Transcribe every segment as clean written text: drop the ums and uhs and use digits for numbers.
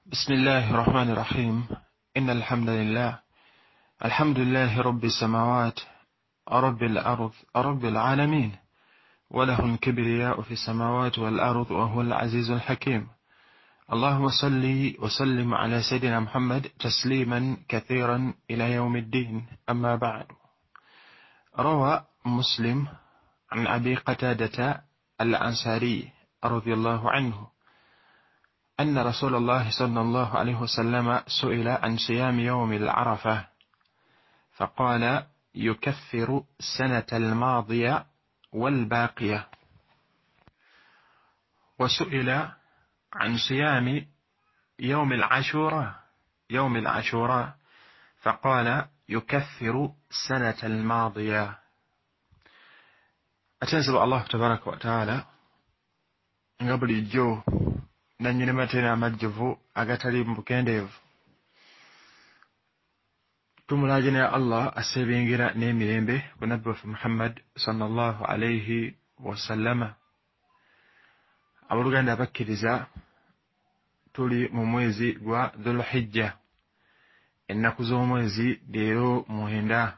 بسم الله الرحمن الرحيم. إن الحمد لله رب السماوات رب الأرض رب العالمين، وله الكبرياء في السماوات والأرض وهو العزيز الحكيم. اللهم صل وسلم على سيدنا محمد تسليما كثيرا إلى يوم الدين. أما بعد، روى مسلم عن أبي قتادة الأنصاري رضي الله عنه أن رسول الله صلى الله عليه وسلم سئل عن صيام يوم العرفة فقال: يكفر السنة الماضية والباقية. وسئل عن صيام يوم العاشوراء فقال: يكفر السنة الماضية. أتنسب الله تبارك وتعالى قبل الجو nanyine matena amajjuvu agatali mubukendeevu. Tumulajina Allah asebingira n'emirembe ku nabbi waffe Muhammad sallallahu alayhi wasallama. Abaluganda abakkiriza, tuli mu mwezi gwa Dhulhijja. Ennaku z'omwezi leero 9,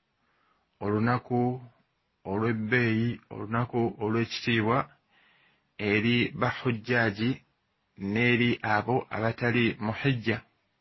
olunaku olw'ebbeeyi, olunaku olw'ekitiibwa eri bahujjaaji n'eri abo abatali mu hijja.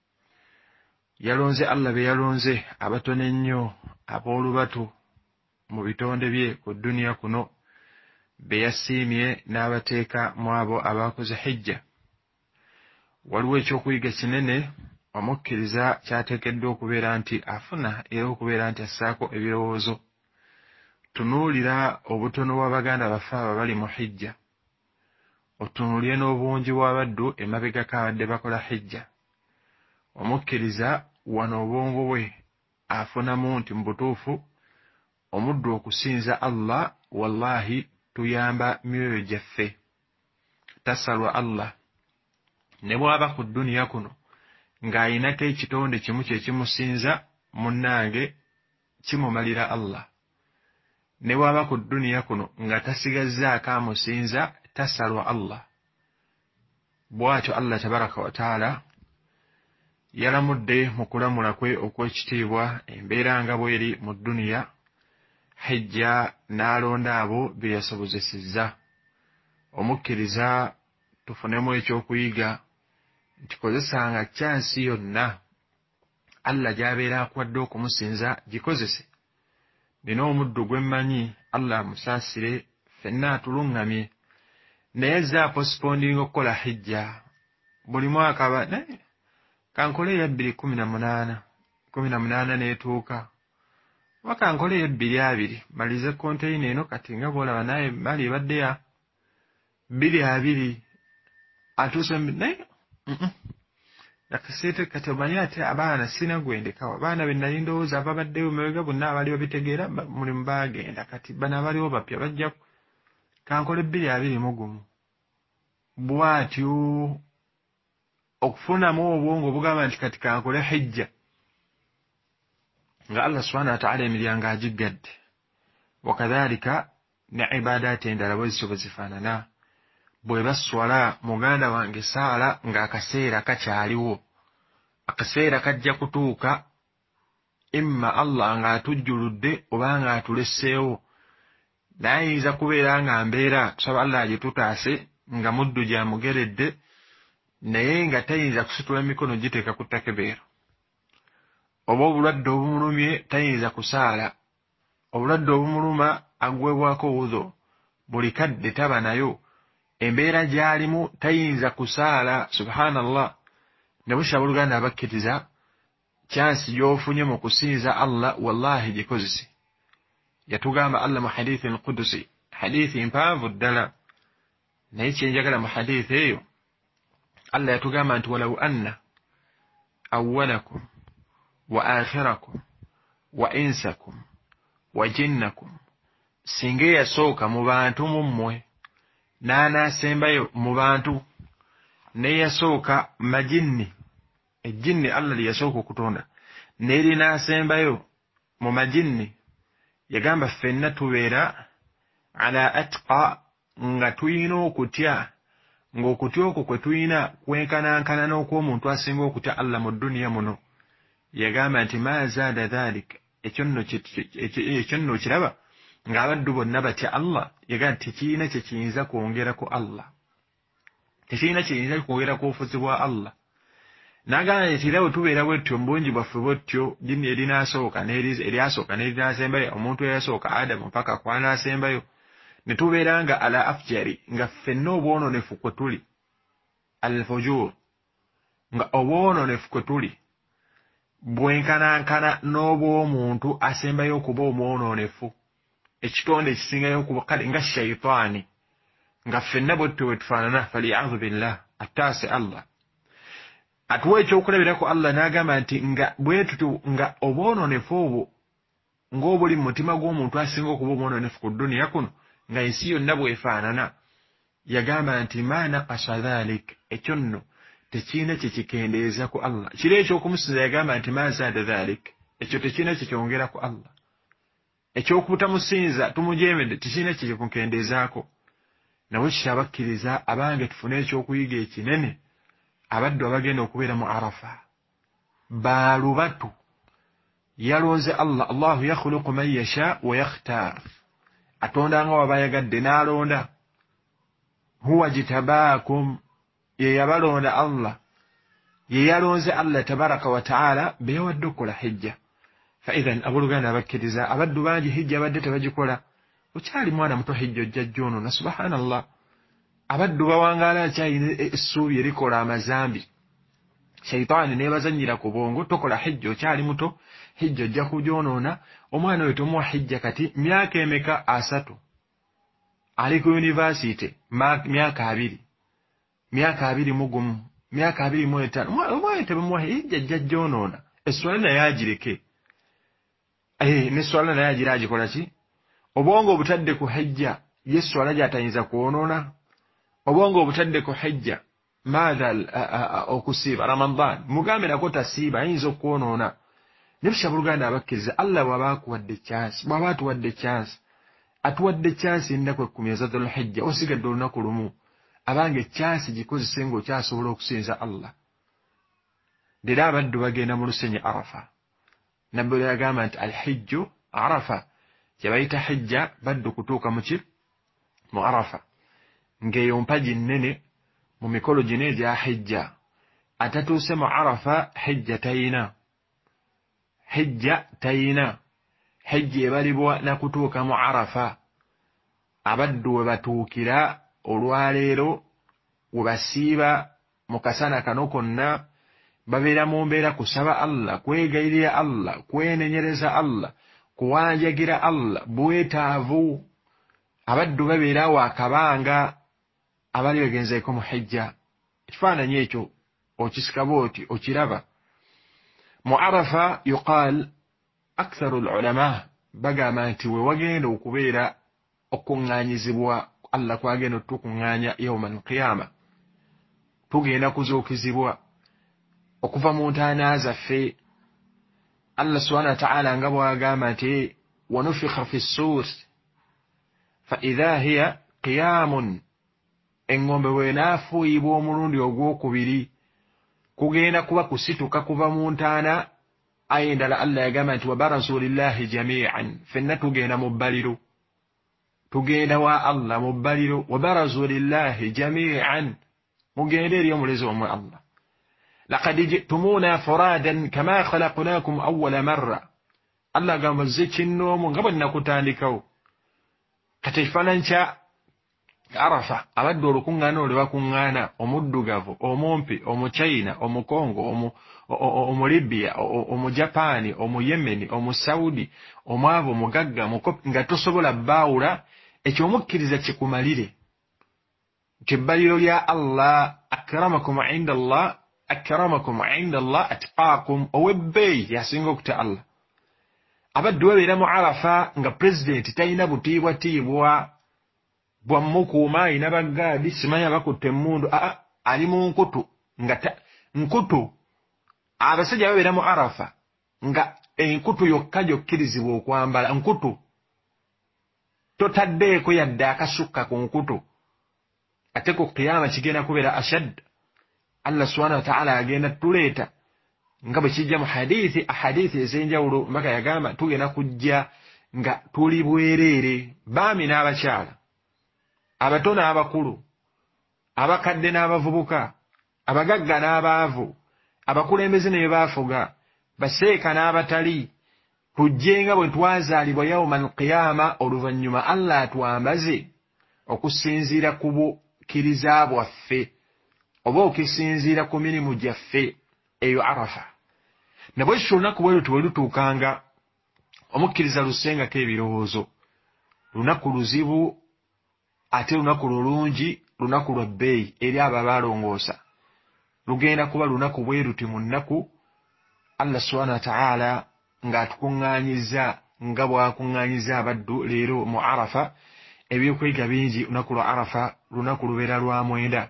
Yalonze Allah be yalonze abatono ennyo ab'olubatu mu bitonde bye ku dduniya kuno, be yasiimye n'abateeka mu abo abakoze hijja. Waliwo ekyokuyiga kinene omukkiriza kyateekeddwa okubeera nti afuna era okubeera nti assaako ebirowoozo. Tunuulira obutono bw'abaganda baffe abali mu hijja, otunuulire n'obungi bw'abaddu emabegako abadde bakola hijja. Omukkiriza wano obwongo bwe afunamu nti mu butuufu omuddu okusinza Allah, wallahi tuyamba myoyo gyaffe, tasalwa Allah. Ne bw'aba ku dduniya kuno ng'ayinako ekitonde kimu kye kimusinza, munnange kimumalira Allah. Ne bw'aba ku dduniya kuno nga tasigazzaako amusinza, tasalwa Allah. Bw'atyo Allah tabaraka wa taala yalamudde mu kulamula kwe okw'ekitiibwa embeera nga bw'eri mu dduniya, hijja n'alonda abo be yasobozesezza. Omukkiriza tufunemu ekyokuyiga nti kozesanga kyansi yonna Allah gy'abeera akuwadde okumusinza gikozese. Nina omuddu gwe mmanyi, Allah amusaasire, ffenna atuluŋŋamye, naye azze aposipondinga okukola hijja. Buli mwaka kankole eya 2018 n'etuuka, oba kankole eya 2020 malize konteyina eno, kati nga bw'olaba naye mali ebadde ya 2020 atuuse naye akaseete kati omanyi ate abaana sina gwendekawo. Abaana be nali ndowooza ababaddeyo mabega bonna abali babitegeera mulimu baagenda, kati bano abaliwo bapya bajjaku. Kankole 2021. Bw'atyo okufunamu obwongo obugamba nti kati kankole hijja, nga Allah subhanahu wa ta'ala emiryango agiggadde. Wakadhalika ne ibadaati endala bwe zityo bwe zifaanana. Bwe baswala muganda wange saala ng'akaseera kakyaliwo, akaseera kajja kutuuka, imma Allah ng'atujjuludde oba ng'atulesseewo. Nayinza kubeera nga mbeera tusaba Allah agitutaase nga muddu gyamugeredde, naye nga tayinza kusitula emikono giteeka ku takebeero. Oba obulwadde obumulumye tayinza kusaala, obulwadde obumuluma agwebwako wudhu, buli kadde taba nayo, embeera gy'alimu tayinza kusaala. Subhanallah. Ne busha buluganda abakkiriza, kyansi gy'ofunye mu kusinza Allah wallahi gikozese. Yatugamba Allah mu hadithi al-Qudusi, hadithi mpanvu ddala, naye kyenjagala mu hadithi eyo Allah yatugamba nti walaw anna awwalakum wa akhirakum wa insakum wa jinnakum, singa eyasooka mu bantu mu mmwe n'anaasembayo mu bantu, n'eyasooka majinni, ejjinni Allah lye yasooka okutonda, n'eri n'asembayo mu majinni, yagamba ffenna tubeera ala atqa, nga tulina okutya ng'okutya okwo kwe tulina kwenkanankana n'okw'omuntu asinga okutya Allah mu dduniya muno. Yagamba nti ma zaada dhaalika, ekyo nno kiraba ng'abaddu bonna batya Allah. Yagamba tekirina kye kiyinza kwongera ku Allah, tekirina kiyinza kwongera ku bufuzi bwa Allah. N'agamba nti era bwe tubeera bwetyo mu bungi bwaffe bwetyo, jjinni erinasooka eryasooka n'erinasembayo, omuntu eyasooka Adamu mpaka kwanaasembayo, ne tubeera nga ala afjari, nga ffenna obwononefu kwe tuli, al-fujur, nga obwononefu kwe tuli bwenkanankana n'obw'omuntu asembayo okuba omwononefu, ekitonde ekisingayo okuba kale nga shayitaani, nga ffenna bwetyo bwe tufaanana. Faliya'udhu billah, attaase Allah. Atuwa ekyokulabirako Allah n'agamba nti nga bwe tutyo nga obwononefu obwo ng'obuli mu mutima gw'omuntu asinga okuba omwononefu ku dduniya kuno, nga ensi yonna bwefaanana. Yagamba nti ma naqasa dhalik, ekyo nno tekirina kye kikendeeza ku Allah. Kiri eky'okumusinza yagamba nti ma zaada dhalik, ekyo tekirina kye kyongera ku Allah. Eky'okubutamusinza tumujeemedde tekirina kye kikukendeezaako. Nawe kitabakkiriza abange tufune ekyokuyiga ekinene. Abaddu abagenda okubeera mu Arafa baalubatu. Yalonze Allah, Allahu yakhluqu man yasha wa yakhtar, atonda nga waba yagadde n'alonda. Huwa jitabaakum, ye yabalonda Allah, ye yalonze Allah tabaraka wa ta'ala be yawadde okukola hijja. Fa idhan abuluganda abakkiriza abaddu bangi hijja abadde tebagikola. Okyali mwana muto hijja ojja jjono, subhanallah. Abaddu bawangaala akyayina essuubi erikola amazambi. Shayitaani neebazannyira ku bwongo, tokola hijja okyali muto, hijja ojja kugyonoona. Omwana oyo tomuwa hijja kati myaka emeka? 3. Ali ku yunivasite myaka 2, myaka 21, myaka 25. Omwana tebamuwa hijja, ajja gyonoona. Esswala naye agireke. N'esswala naye agira agikola ki? Obwongo obutadde ku hijja, ye esswala gy'atayinza kwonoona. Obwongo obutadde ku hijja, maadha okusiiba Ramadan, mugambe nako tasiiba, ayinza okwonoona. Ne bushabuluganda abakkiriza Allah bw'aba akuwadde chance, bw'aba atuwadde chance, atuwadde chance ennaku 10 eza Dhul-Hijja, osigadde olunaku lumu, abange chance gikozese ng'okyasobola okusinza Allah. Leero abaddu bagenda mu lusenyi Arafa. Nabbi yagamba nti al-hijju Arafa, kye bayita hijja baddu kutuuka mu Arafa, ng'eyo mpaji nnene mu mikolo gino egya hijja. Atatuuse mu Arafa hijja tayina. Hijja tayina. Hijja ebalibwa na kutuuka mu Arafa. Abaddu we batuukira olwaleero, we basiiba mu kasana kano konna, babeera mu mbeera kusaba Allah, kwegayirira Allah, kwenenyereza Allah, kuwanjagira Allah, bwetaavu. Abaddu babeera awo akabanga abali bagenzeeko mu hijja. Ekifaananyi ekyo okisikaba oti okiraba. Mu Arafa yuqaal aktharu al-ulama bagamba nti we wagenda okubeera okuŋŋaanyizibwa Allah kwagenda otukuŋŋaanya yawma al-qiyama, tugenda kuzuukizibwa okuva mu ntaana zaffe. Allah subhanahu wa ta'ala nga bw'agamba nti wa nufikha fi s-suur fa idha hiya qiyaamun, eŋŋombe bw'enaafuuyibwa omulundi ogwokubiri kugenda kuba kusituka kuva mu ntaana. Aya endala Allah yagamba nti wa barazu lillahi jamii'an, ffenna tugenda mu bbaliro, tugenda wa Allah mu bbaliro. Wa barazu lillahi jamii'an, mugende eri omulezi omwe Allah. Laqad ji'tumuuna furaadan kama khalaqnaakum awwala marra. Allah agamba nze kinnoomu nga bwe nakutandikawo. Kati ekifaananyi kya Arafa, abadde olukuŋŋaana olwe bakuŋŋaana, omuddugavu, omumpi, omuchina, omukongo, omulibya, omujapaani, omuyemeni, omusaudi, omwavu, omugagga, nga tosobola baawula. Ekyo omukkiriza kikumalire. Ebbaliro lya Allah, akramakum inda Allah, akramakum inda Allah atqaakum, ow'ebbeeyi yasinga okutya Allah. Abaddu babeera mu Arafa nga pulezidenti talina butiibwatiibwa bwa mukuuma, alina baggaadi, simanya bakutte emmundu, ali mu nkutu. Nkutu, abasajja babeera mu Arafa nga enkutu yokka gyokkirizibwa okwambala. Nkutu, totaddeeko yadde akasukka ku nkutu. ate ku qiyama kigenda kubeera ashad. Allah subhanahu wa ta'ala agenda tuleeta nga bwe kijja mu ahadithi ez'enjawulo mpaka yagamba tugenda kujja nga tuli bwereere, baami n'abakyala, abato n'abakulu, abakadde n'abavubuka, abagagga n'abaavu, abakulembeze ne baafuga, baseeka n'abatali, tujje nga bwe twazaalibwa yawmal qiyama. Oluvannyuma Allah atwambaze okusinziira ku bukkiriza bwaffe oba okusinziira ku mirimu gyaffe eyo Arafa. Ne bwe kityo olunaku bwe luti bwe lutuukanga, omukkiriza lussengako ebirowoozo. Lunaku luzibu ate lunaku lulungi, lunaku lwa bbeeyi eri abo abalongoosa. Lugenda kuba lunaku bwe luti mu nnaku Allah subhanahu wa ta'ala ng'atukuŋŋaanyiza nga bw'akuŋŋaanyiza abaddu leero mu Arafa. Ebyokwega bingi. Lunaku lwa Arafa lunaku lubeera lwa mwenda.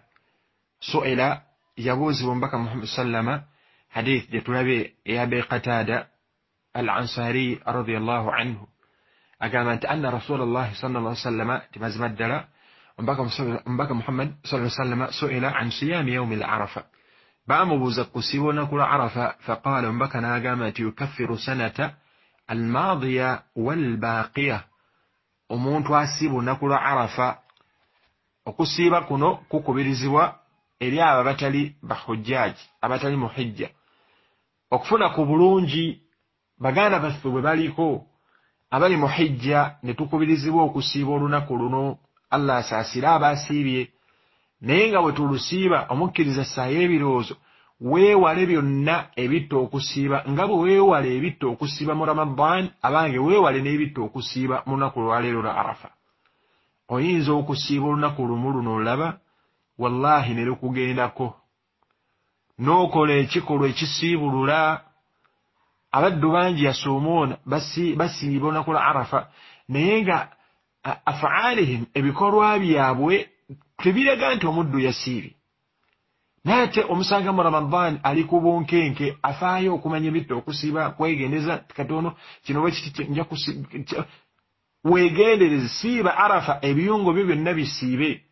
Su'ila yabuuzibwa omubaka Muhammad sallama hadith gye tulabe eya Abi Qatada al-Ansari radiyallahu anhu agamba nti anna Rasulullah sallallahu alayhi wa sallama timazima ddala omubaka Muhammad sallallahu alayhi wa sallama su'ila an siyami yawmi al-Arafa. Baamubuuza kusiba olunaku lwa Arafa faqaala omubaka n'agamba nti yukaffiru sanata al-maadiya wal-baaqiya. Omuntu asiiba olunaku lwa Arafa, okusiiba kuno kukubirizibwa eri abo abatali bahujjaaji, abatali mu hijja, okufuna ku bulungi baganda baffe bwe baliko abali mu hijja, ne tukubirizibwa okusiiba olunaku luno. Allah asaasira abaasiibye, naye nga bwe tulusiiba omukkiriza ssaayo ebirowoozo, weewale byonna ebitta okusiiba nga bwe weewale ebitta okusiiba mu Ramadan, abange weewale n'ebitta okusiiba mu lunaku lwaleero lwa Arafa. Oyinza okusiiba olunaku lumu luno olaba wallahi ne lukugendako, n'okola ekikolwa ekisiibulula. Abaddu bangi yasuumuuna basiiba olunaku lwa Arafa, naye nga afaalihim ebikolwa byabwe tebiraga nti omuddu yasiibye. Naye ate omusanga mu Ramadan ali ku bunkenke, afaayo okumanya ebitta okusiiba, kwegendeza katono kino bwe kiti nja kusiiba. Weegendereze, siiba Arafa, ebiyungo byo byonna bisiibe.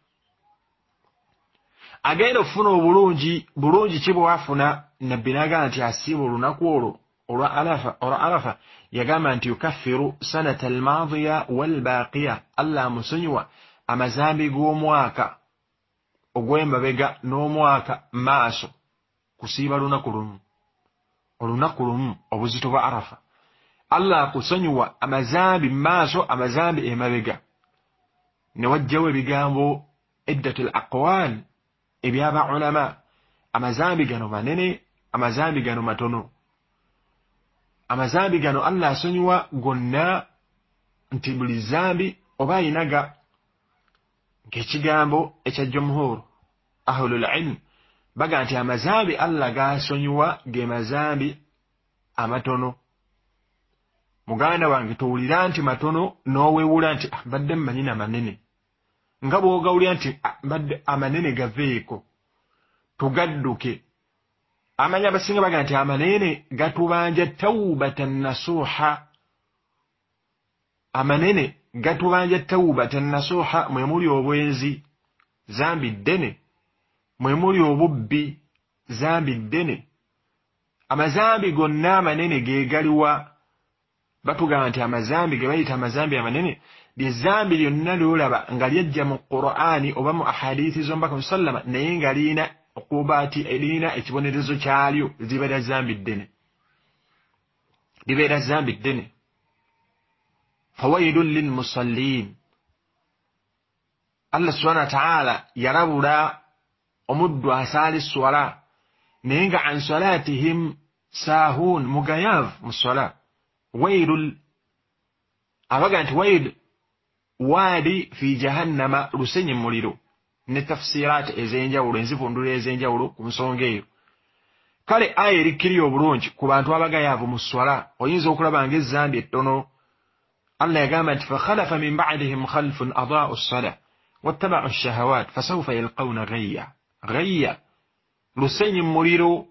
Agenda okufuna obulungi, bulungi ki bw'afuna? Nabbi n'agamba nti asiiba olunaku olwo olwa Arafa, yagamba nti yukaffiru sanata al-maadiya wal-baaqiya. Allah amusonyiwa amazambi g'omwaka ogw'emabega n'omwaka maaso. Kusiiba lunaku lumu obuzito bwa Arafa, Allah akusonyiwa amazambi maaso, amazambi emabega. Ne wajjawo ebigambo iddatul aqwal ebyaba ulama. Amazambi gano manene, amazambi gano matono. Amazambi gano Allah asonyiwa gonna nti buli zambi oba ayinaga. Ng'ekigambo ekya jumhur ahlul ilm baga nti amazambi Allah gaasonyiwa ge mazambi amatono. Muganda wange towulira nti matono n'oweewula nti mbadde mmanyina manene, nga bw'ogawulira nti mbadde amanene gaveeko, tugadduke. Amanya abasinga baga nti amanene gatubanja tawbatan nasuha. Amanene gatubanja tawbatan nasuha, mwe muli obwenzi, zambi ddene, mwe muli obubbi, zambi ddene. Amazambi gonna amanene ge galiwa? Batugamba nti amazambi ge bayita amazambi amanene lye zambi lyonna lyolaba nga lyajja mu Qur'ani oba mu ahadithi z'omubaka sallama, naye nga liina okuba ati liina ekibonerezo kyalyo, libeera zambi ddene, libeera zambi ddene. Fawailun lilmusallin. Allah subhanahu wa ta'ala yarabula omuddu asaali swala naye nga an salatihim saahun, mugayav mu swala. Wailul, abaga nti wail waadi fi jahannama, lusenyi muliro. Ne tafsirat ez'enjawulo, enzivundula ez'enjawulo ku nsonga eyo. Kale aya erikkirira obulungi ku bantu abagayaavu mu swala, oyinza okulaba ng'ezzambi ettono. Allah yagamba nti fakhalafa min ba'dihim khalfun adaa'u as-salah wattaba'u ash-shahawat fasawfa yalqawna ghayya. Ghayya lusenyi muliro.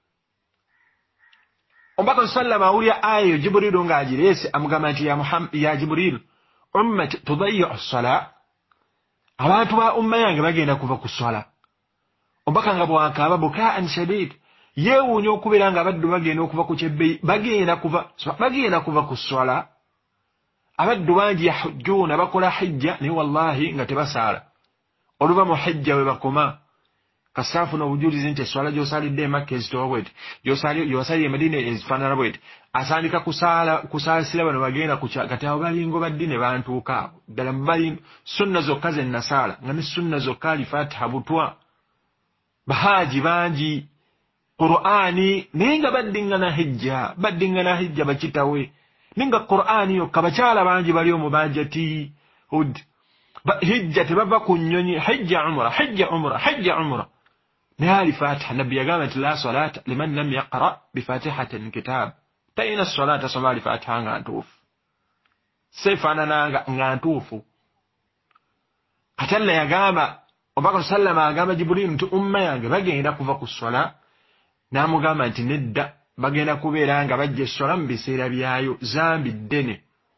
Omubaka sallama awulira aya Jibrilu ng'agireese, amugamba nti ya Jibrilu ummat tudayyi'u as-salah, abantu ba umma yange bagenda kuva ku swala omubaka nga bwakaaba bukaan shadid yeewuunya okubeera nga abaddu bagenda okuva ku kyebbeyi bagenda kuva ku swala abaddu bangi yahujjuuna bakola hijja naye wallahi nga tebasaala oluva mu hijja we bakoma kasaafuna obujulizi nti eswala gy'osalidde emakka ezitowa bweti gy'osalira e Madina ezifaanana bweti asandika kusaasira bano bagenda kati abo balingo baddi ne bantuuka abo ddala bali sunna zokka ze nasaala nga ne sunna zokka alifatiha butwa bahaaji bangi Qur'ani naye nga baddingana hijja bakitawe ninga Qur'ani yokka bakyala bangi bali omu bajati hud hijja tebava ku nnyonyi hijja umra naye alifatiha nabbi yagamba nti la salata liman lam yaqra bifatihatin kitab tayina salata soma alifatiha nga ntuufu seefaanana nga ntuufu kati Allah yagamba omubaka sallama agamba Jibuliilu nti umma yange bagenda kuva ku swala n'amugamba nti nedda bagenda kubeera nga bajja essola mu biseera byayo zambi ddene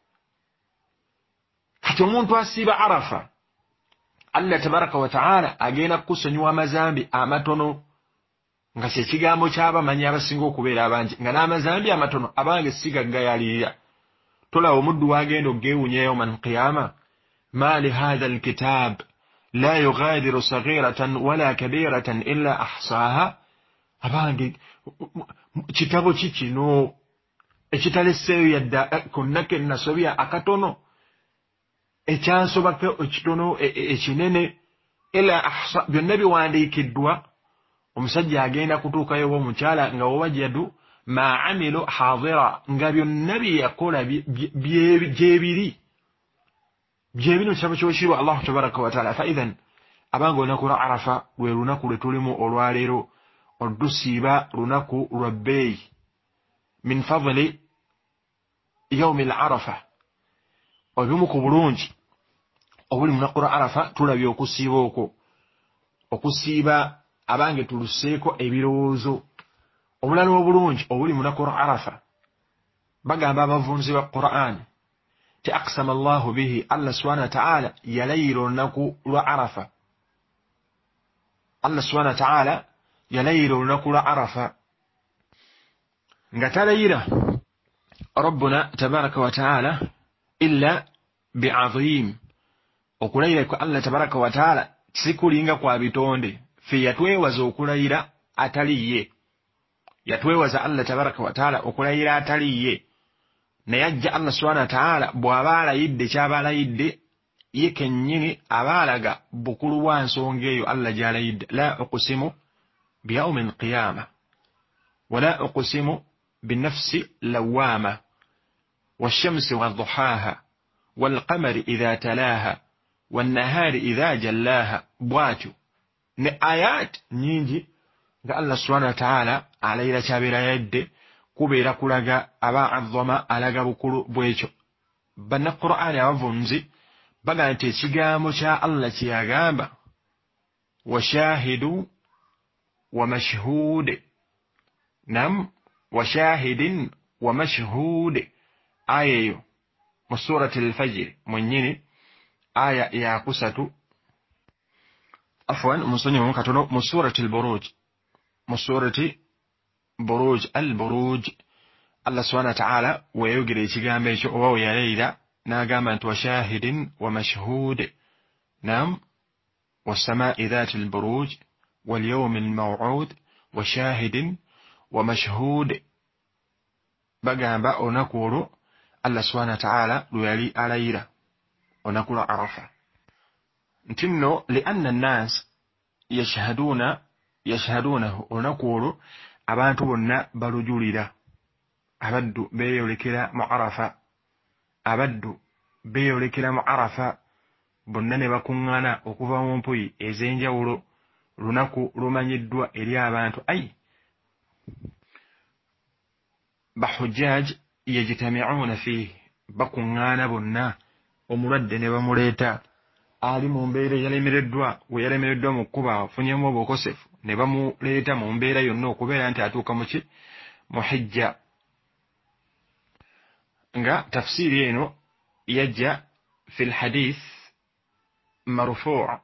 kati omuntu asiiba arafa Allah tabaraka wa ta'ala agenda kukusonyiwa amazambi amatono nga kyekigambo ky'abamanyi abasinga okubeera abangi nga n'amazambi amatono abange sigaggayalirira tolaba omuddu wagenda okgeewunya yawmal qiyama ma li hadha alkitab la yughadiru saghiratan wala kabiratan illa ahsaha abange kitabo kikino ekitalesseeyo yadda konna ke nasobya akatono ekyansobako ekitono ekinene ila ahsa byonna biwandiikiddwa omusajja agenda kutuukayo oba omukyala nga wawajadu ma amilu haadira nga byonna bye yakola gyebino kitabo kyokirwa Allahu tabaraka wa taala fa idhan abange olunaku lwa arafa lwe lunaku lwe tulimu olwaleero olusiiba lunaku lwa bbeeyi min fadli yawmi al-arafa obumu ku bulungi obuli munaku lwa arafa tulabye okusiiba okwo okusiiba abange tuluseeko ebirowoozo obulala obulungi obuli munaku lwa arafa bagamba abavunzi ba Qur'an ti aqsama Allahu bihi Allah subhanahu wa ta'ala yalayira olunaku lwa arafa Allah subhanahu wa ta'ala yalayira olunaku lwa arafa nga talayira rabbuna tabaraka wa ta'ala illa bi'azim okulayira kwa Allah tabaraka wa ta'ala sikulinga kwa bitonde fe yatwewaza okulayira ataliye yatwewaza Allah tabaraka wa ta'ala okulayira ataliye naye ajja Allah subhanahu wa ta'ala bw'aba alayidde ky'aba alayidde ye kennyini aba alaga bukulu bwa nsonga eyo Allah gy'alayidde la uqsimu بيوم القيامة ولا أقسم بالنفس لوامة والشمس والضحاها والقمر إذا تلاها والنهار إذا جلاها بواتو آيات نيجي الله سبحانه وتعالى على تابير يد كبير كلغا أبا عظما ألغا بكل بويتو بنا القرآن يفنزي بغا تيشيغامو شاء الله تيغامبا وشاهدوا ومشهود نعم وشاهد ومشهود آية من سورة الفجر من آية يا قصة عفوا من سورة البروج من سورة بروج البروج الله سبحانه وتعالى ويجري تجامع وهو يا ليلى ناقامة وشاهد ومشهود نعم والسماء ذات البروج واليوم الموعود وشاهد ومشهود بقى ونقول الله سبحانه وتعالى ليالي علينا ونقول عرفة نتنو لأن الناس يشهدونه ونقول abantu bonna balujulira abaddu beeyolekera mu arafa abaddu beeyolekera mu arafa bonna ne bakuŋŋaana okuva mu mpuyi ez'enjawulo lunaku lumanyiddwa eri abantu bahujjaj yajtami'una fihi bakuŋŋaana bonna omulwadde ne bamuleeta ali mu mbeera yalemereddwa we yalemereddwa mu kkuba afunyemu obukosefu ne bamuleeta mu mbeera yonna okubeera nti atuuka mu ki mu hijja nga tafsiiri eno yajja fi lhadith مرفوع.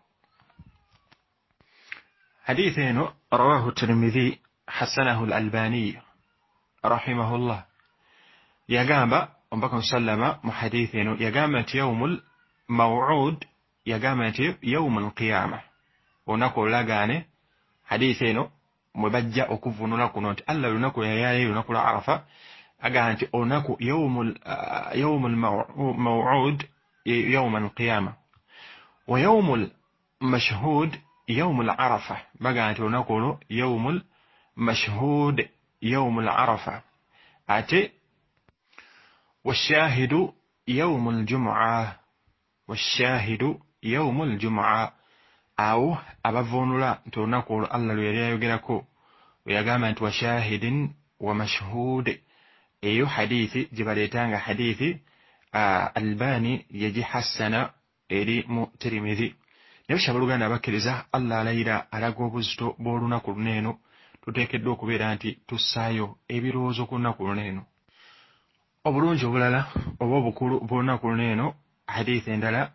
حديثين رواه الترمذي حسنه الألباني رحمه الله. يقام أمبكم سلم محديثين يقامت يوم الموعود يقامت يوم القيامة ونقول لقاني حديثين مبجأ وكفن لكم ألا لنكو يا لنكو عرفة أقانت ونكو يوم الموعود يوم القيامة ويوم المشهود يوم العرفة بقانت ونقول يوم المشهود يوم العرفة أتي والشاهد يوم الجمعة والشاهد يوم الجمعة أو أبفون لا تنقول الله ليريا يجركو ويقام أنت وشاهد ومشهود أيو حديث جبريتان حديث الباني يجي حسنا إلي ترمذي نبشا بلغانا بكرزا الله ليرا على قوبزتو بولنا كرنينو تتكدو كبيرانتي تسايو إبيروزو كنا كرنينو obulungi obulala oba obukulu bw'olunaku luneeno حديث عندنا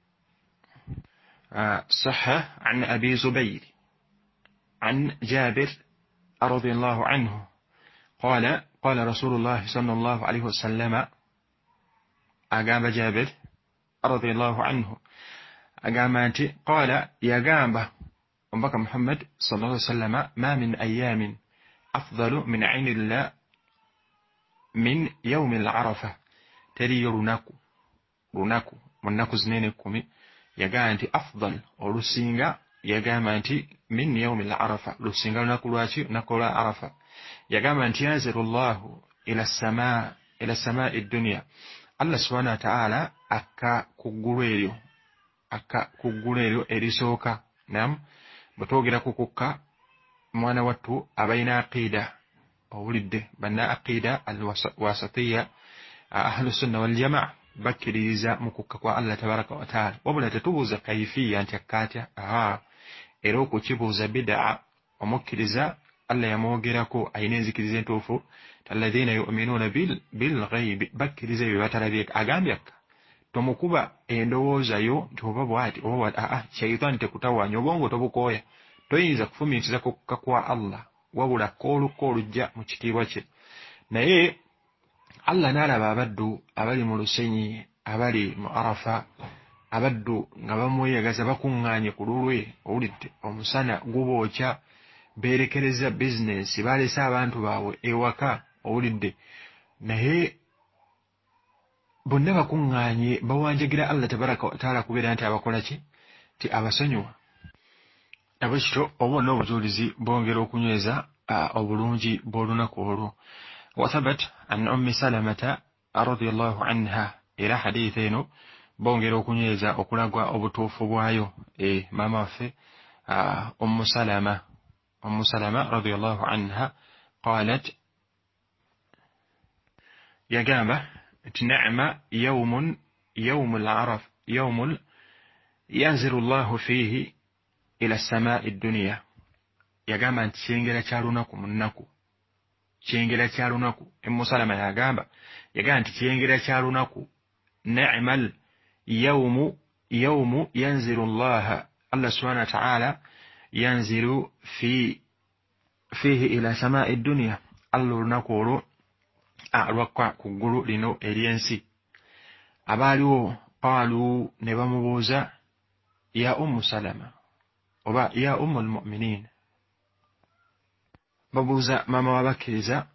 صح عن أبي زبير عن جابر رضي الله عنه قال قال رسول الله صلى الله عليه وسلم أقام جابر رضي الله عنه أقاماتي قال يا قام أمك محمد صلى الله عليه وسلم ما من أيام أفضل من عين الله من يوم العرفة تري runako munaku zinene 10 yagaa nti afdal olusinga yagamba nti min yawm al-arafa lusinga lunaku lwaki nakola arafa yagamba nti yanziru Allah ila samaa ad-dunya Allah subhanahu wa ta'ala akka kuggulu eryo erisooka nam batogira kukukka mwana wattu abayina aqida owulidde banna aqida al-wasatiyya ahlu sunna wal jamaa bakiriza mukukka kwa Allah tabaraka wa taala wabula tetubuuza kayfiya nti akatya era okukibuuza bid'a omukiriza Allah yamwogerako ayina enzikiriza entuufu alladhina yu'minuna bil ghaibi bakiriza bye batalabye agambye tomukuba endowooza yo nti oba bwati oba shaytan tekutawanya obwongo tobukooya toyinza kufumiitiriza kukka kwa Allah wabula koolujja mu kitiibwa kye naye Allah n'alaba abaddu abali mu lusenyi abali mu arafa abaddu nga bamweyagaza bakuŋŋaanye ku lulwe owulidde omusana gubookya beerekereza bizinensi balese abantu baabwe ewaka owulidde naye bonna bakuŋŋaanye bawanjagira Allah tabaraka wa taala kubeera nti abakola ki ti abasonyiwa nabwe kityo obwonna obujulizi bwongera okunyweza obulungi bw'olunaku olwo وثبت عن أم سلمة رضي الله عنها إلى حديثين بونغيرو كنيزا أكلاغوا أبطوف بوايو ماما في أم سلمة رضي الله عنها قالت يا جامة نعم يوم العرف يوم ينزل الله فيه إلى السماء الدنيا يا جامة تشينجلا تشارونكم النكو kyengera kya lunaku Salama yagamba nti kyengera kya lunaku ni'mal yawmu yanziru Allah subhanahu wa ta'ala yanziru fihi ila sama'i ad-dunya Allah lunaku olwo alwakwa ku ggulu lino eryensi abaaliwo qaalu ne bamubuuza ya Salama oba ya al-mu'minin babuuza mama wabakiriza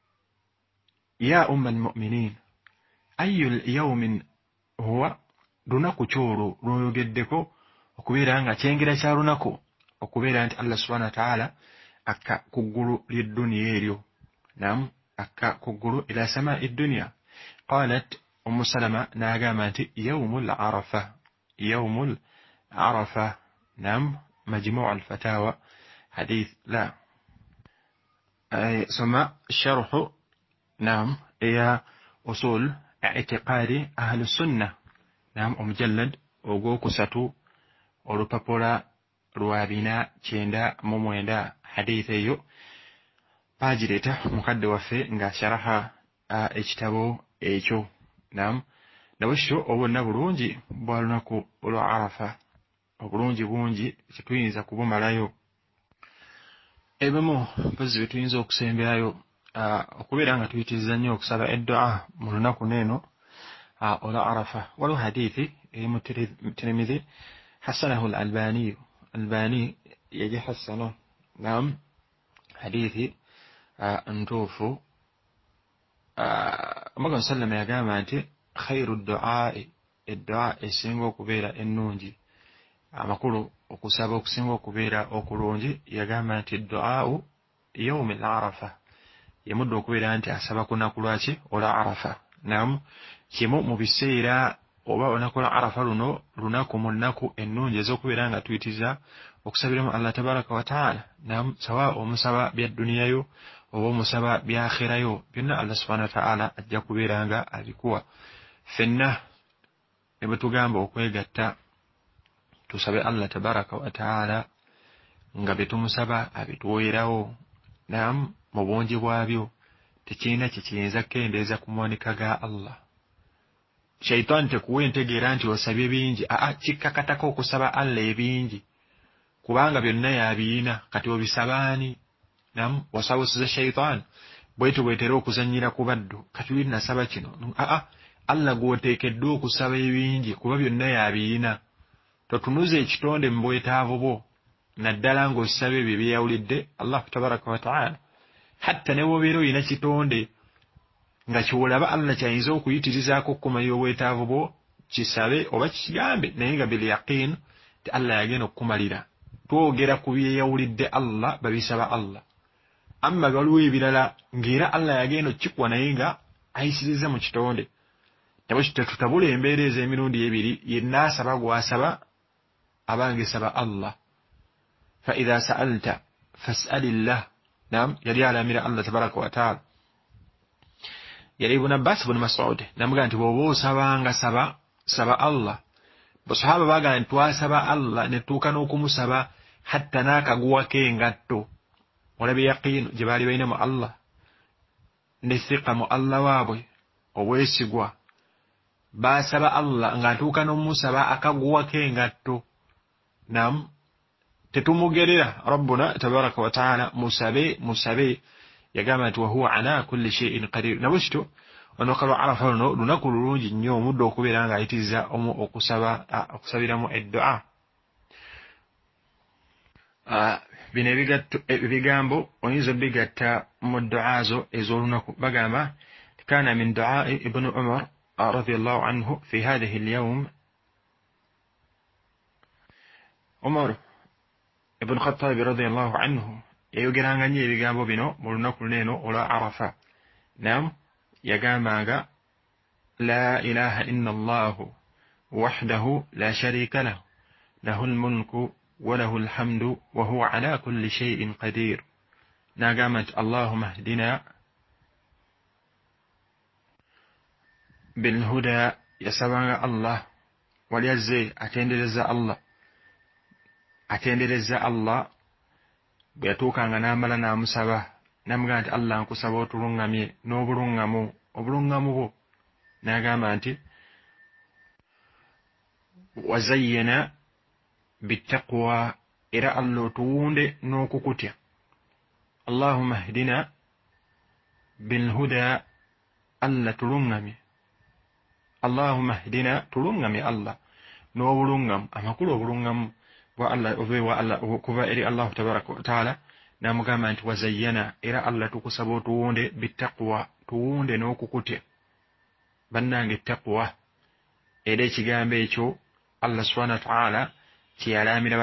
ya al-mu'minin ayu yawmin huwa lunaku kyolwo lwoyogeddeko okubeera nga kyengera kya lunaku okubeera nti Allah subhanahu wa ta'ala akka ku ggulu ly'edduniya eryo nam akka ku ggulu ila sama'i dunya qalat Salama n'agamba nti yawmul arafa nam majmu' al-fatawa hadith la ثم شرح نعم هي أصول اعتقاد أهل السنة نعم مجلد وقوك ستو ورپپولا روابنا چيندا ممويندا حديثيو باجريتا مقد وفي nga شرح ekitabo ekyo نعم نوشو obonna bulungi bw'olunaku olwa Arafa obulungi bungi kituyinza kubumalayo. Ebimu mpozzi bye tuyinza okusemberayo okubeera nga tuyitiriza nnyo okusaba eddua mu lunaku neeno olwa Arafa. Waliwo hadithi eri mu Tirmidhi hasanahu al-Albani yagihassana. Naam, hadithi ntuufu. Omugama sallama yagamba nti khairu du'aa'i, eddua esinga okubeera ennungi, amakulu okusaba okusinga okubeera okulungi, yagamba nti du'aa'u yawmi al-Arafa, yemudde okubeera nti asaba ku lunaku lwaki olwa Arafa. Naam, kimu mu biseera oba olunaku lwa Arafa luno lunaku mu nnaku ennungi ez'okubeera nga tuyitiriza okusabiramu Allah tabaraka wa ta'ala. Naam, sawa omusaba bya dduniyayo oba omusaba bya akhirayo, byonna Allah subhanahu wa ta'ala ajja kubeera nga abikuwa. Ffenna ne bwe tugamba okwegatta tusabe Allah tabaraka wa ta'ala nga bye tumusaba abituweerawo. Naam, mu bungi bwabyo tekirina kikiyinza kendeeza ku mawanika ga Allah. Shaitan tekuwa entegeera nti osabye bingi, kikkakatako okusaba Allah ebingi kubanga byonna yabiyina, kati obisabaani. Naam, wasawusiza shaitan bwetyo bwetera okuzannyira ku baddu, kati wili nasaba kino. Allah gw'oteekeddwa okusaba ebingi kuba byonna yabiyina. Totunuza ekitonde mu bwetaavu bwo naddala ng'osaba ebyo byeyawulidde Allah tabaraka wa ta'ala. Hatta ne bw'obeera olina kitonde nga ky'olaba Allah kyayinza okuyitirizaako okukumalira obwetaavu bwo, kisabe oba kigambe naye nga bil yaqin ti Allah yagenda okukumalira. Twogera ku byeyawulidde Allah babisaba Allah. Amma waliwo ebirala ng'era Allah yagenda okikuwa naye nga ayisiriza mu kitonde. Tetutabula embeera ez'emirundi ebiri, yenna asaba gw'asaba abange saba Allah. Fa idha sa'alta fas'alillah. Naam, yali alamira Allah tabaraka wa ta'ala. Yali Ibn Abbas ibn Mas'ud namugamba nti bw'oba osabanga saba Allah. Basahaba baagala nti twasaba Allah ne tuuka n'okumusaba hatta n'akaguwa k'engatto. Olabye yaqiinu gye baali balina mu Allah ne thiqa mu Allah waabwe obwesigwa. Baasaba Allah nga ntuuka n'omusaba akaguwa k'engatto. Naam, tetumugerera Rabbuna tabaraka wa ta'ala musabe yagamba nti wa huwa ala kulli shay'in qadir. Nabwe kityo olunaku lwa Arafa luno lunaku lulungi nnyo omudde okubeera ng'ayitiriza omu okusabiramu eddua. Bino ebigambo oyinza bigatta mu ddua zo ez'olunaku. Bagamba kana min du'aa'i Ibn Umar radiyallahu anhu fi hadhihi al-yawm. Umar ibn Khattab radiyallahu anhu yayogeranga nnyo ebigambo bino mu lunaku luneeno olwa Arafa. Naam, yagambanga la ilaha illa Allahu wahdahu la sharika lahu lahul mulku wa lahul hamdu wa huwa ala kulli shay'in qadir. N'agamba nti Allahumma hdina bil huda, yasabanga Allah wali azze atendereza Allah bwe yatuukanga n'amala n'amusaba n'amugamba nti Allah nkusaba otulungamye n'obulungamu bwo. N'agamba nti wazayyana bittaqwa, era Allah otuwunde n'okukutya. Allahumma hdina bilhuda, Allah tulungamye. Allahumma hdina tulungamye Allah n'obulungamu, amakulu obulungamu bwa Allah obewa Allah kuva eri Allah tabaraka wa ta'ala. N'amugamba nti wazayyana, era Allah tukusaba otuwunde bittaqwa, tuwunde n'okukutya. Bannange taqwa era ekigambo ekyo Allah subhanahu wa ta'ala kyeyalamira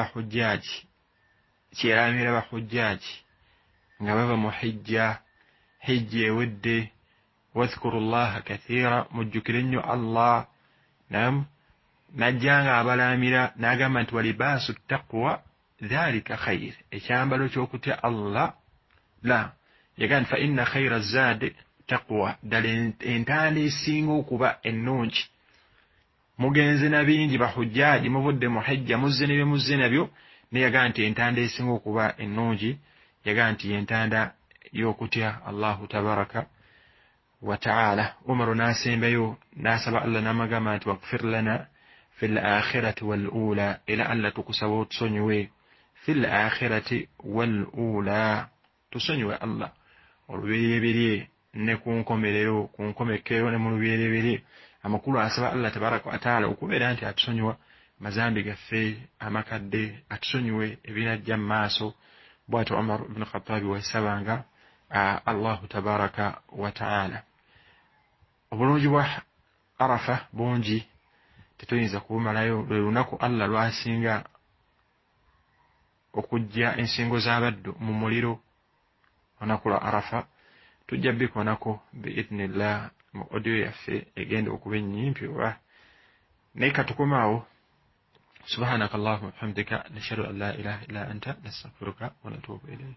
bahujjaaji nga bava mu hijja ewedde. Wadhkuru llaha kathiira, mujjukire nnyo Allah. Naam, najjanga abalamira n'agamba nti walibaasu taqwa dhalika khayr, ekyambalo ky'okutya Allah yagamba fa inna khayra zaadi taqwa, ddala entanda esinga okuba ennungi. Mugenze na bingi bahujjaaji, muvudde mu hijja muzze ne bye muzze nabyo, naye yagamba nti entanda esinga okuba ennungi yagamba nti entanda y'okutya Allahu tabaraka wa ta'ala. Umaru n'asembayo n'asaba Allah n'amagamba nti waghfir lana في الآخرة والأولى إلى أن لا تكسبوا تسنيوي في الآخرة والأولى تسنيوي الله olubiribiri ne kunkomerero kunkomekero ne mu lubiribiri amakulu asaba Allah tabaraka wa taala okubeera nti atusonyiwa mazambi gaffe amakadde atusonyiwe ebinajja mu maaso bw'atyo Umar ibn Khattab wayisabanga Allahu tabaraka wa taala. Obulungi bwa Arafa bungi tetuyinza kubumalayo. Lwe lunaku Allah lwasinga okujja ensingo z'abaddu mu muliro. Olunaku lwa Arafa tujja bikonako biidhnillah mu audio yaffe egenda okuba ennyimpi oba naye katukomaawo. subhanaka allahumma wa bihamdika nashhadu an la ilaha illa anta nastaghfiruka wa natubu ilayk.